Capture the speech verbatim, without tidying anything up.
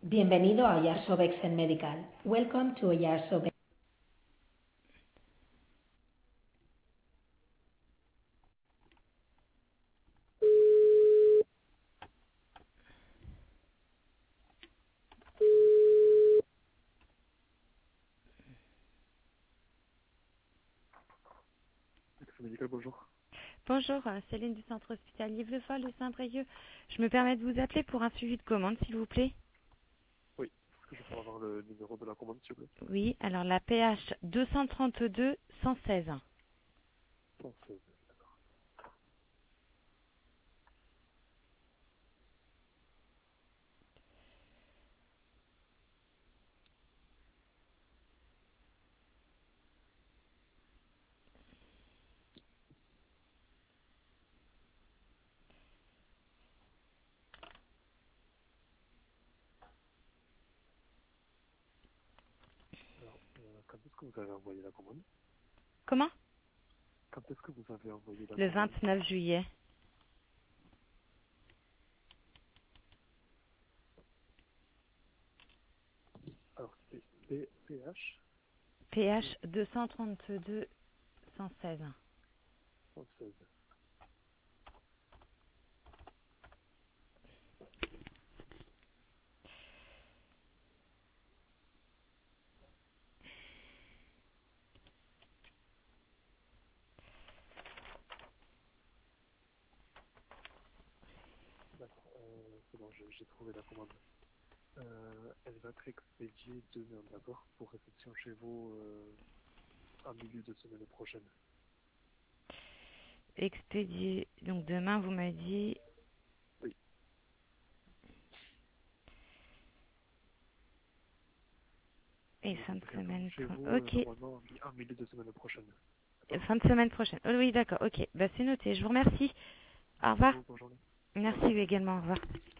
Bienvenido a Oyarzo Vexen Medical. Welcome to Oyarzo Vexen. Accès médical, bonjour. Bonjour, euh, Céline du centre hospitalier Vlefol de Saint-Brieuc. Je me permets de vous appeler pour un suivi de commande, s'il vous plaît. Oui, est-ce que je peux avoir le numéro de la commande, s'il vous plaît? Oui, alors la P H deux cent trente-deux cent seize. cent seize, d'accord. Alors, euh, quand est-ce que vous avez envoyé la commande? Comment? Quand est-ce que vous avez envoyé la Le commande? vingt-neuf juillet. Alors, c'est P- PH P H deux cent trente-deux cent seize. cent seize. D'accord, euh, c'est bon, j'ai j'ai trouvé la commande. Euh, elle va être expédiée demain, d'accord, pour réception chez vous euh, en milieu de semaine prochaine. Expédié, donc demain vous m'avez dit, Oui, et elle fin de devrait attendre semaine, chez pro- vous euh, ok, normalement en, mi- en milieu de semaine prochaine. D'accord? fin de semaine prochaine. Oh, oui, d'accord, ok, bah c'est noté, je vous remercie. Au Merci à revoir. vous, bonne journée. Au revoir. Merci également, au revoir.